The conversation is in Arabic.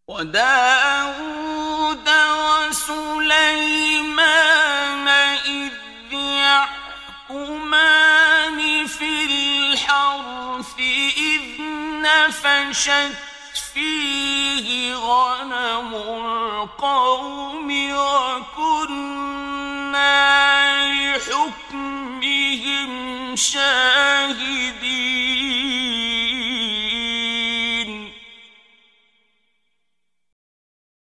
وداود وسليمان إذ يحكمان في الحرث إذ نفشت فيه غنم القوم وكنا لحكمهم شاهدين.